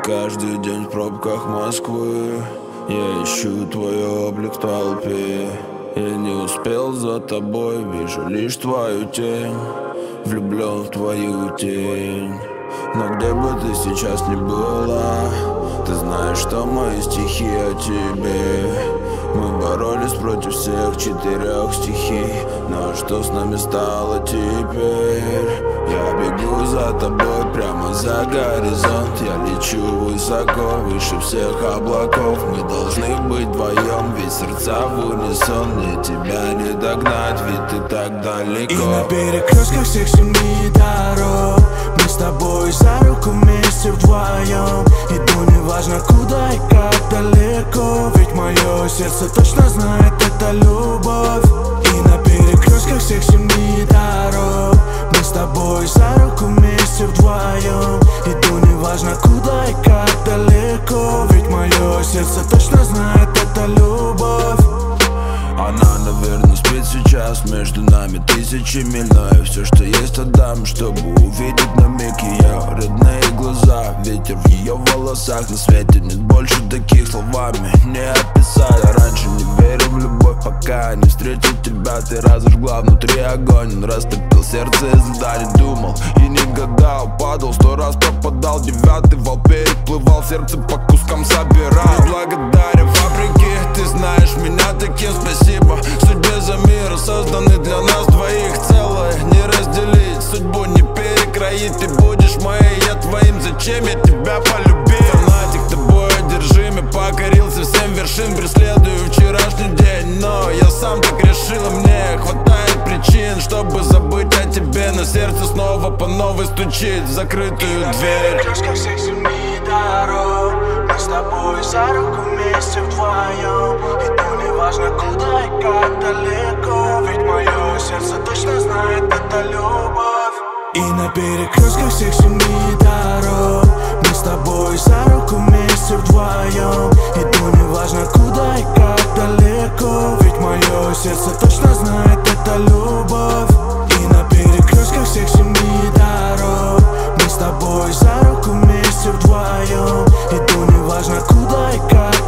каждый день в пробках Москвы. Я ищу твой облик в толпе. Я не успел за тобой, вижу лишь твою тень. Влюблен в твою тень. Но где бы ты сейчас ни была, ты знаешь, что мои стихи о тебе. Мы боролись против всех 4 стихий, но что с нами стало теперь? Я бегу за тобой прямо за горизонт. Я лечу высоко, выше всех облаков. Мы должны быть вдвоем, ведь сердца в унисон. Мне тебя не догнать, ведь ты так далеко. И на перекрестках всех 7 дорог мы с тобой за руку вместе вдвоем. Иду неважно куда и как далеко, ведь мое сердце точно знает, это любовь. И на перекрестках всех 7 дорог мы с тобой за руку вместе вдвоем. Иду неважно куда и как далеко, ведь мое сердце точно знает, это любовь. Она, наверное, спит сейчас, между нами 1000 миль. Но я все, что есть, отдам, чтобы увидеть на миг ее родные глаза. Ветер в ее волосах, на свете нет больше таких, словами не описать. Я раньше не верил в любовь, пока не встретил тебя. Ты разожгла внутри огонь, он растопил сердце из льда. Не думал и не гадал, падал 100 раз, пропадал. 9-й вал переплывал, сердце по кускам собирал. Не благодарен фабрике, ты знаешь меня таким, спасибо судьбе за мир, созданный для нас двоих. Целое не разделить, судьбу не перекроить. Ты будешь моей, я твоим, зачем я тебя полюбил? Фанатик тобой одержим, я покорился всем вершин. Преследую вчерашний день, но я сам так решил. Мне хватает причин, чтобы забыть о тебе, но сердце снова по новой стучит в закрытую дверь. Перекрестках всех 7 дорог мы с тобой за руку вместе вдвоем. Иду неважно куда и как далеко, ведь мое сердце точно знает, это любовь. И на перекрестках всех 7 дорог мы с тобой за руку вместе вдвоем. Иду неважно куда и как далеко, ведь мое сердце точно знает, это любовь. И на перекрестках всех 7 дорог мы с тобой за руку вместе вдвоем. Иду неважно куда и как